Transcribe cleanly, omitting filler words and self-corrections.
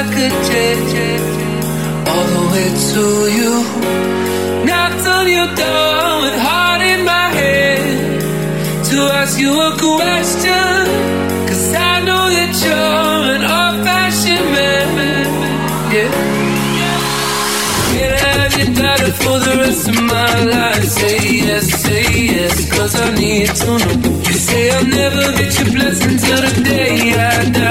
could take all the way to you. Knocked on your door with heart in my head to ask you a question, 'cause I know that you're an old-fashioned man. Yeah. Can I have your daughter for the rest of my life? Say yes, 'cause I need to know. You say I'll never get your blessing till the day I die.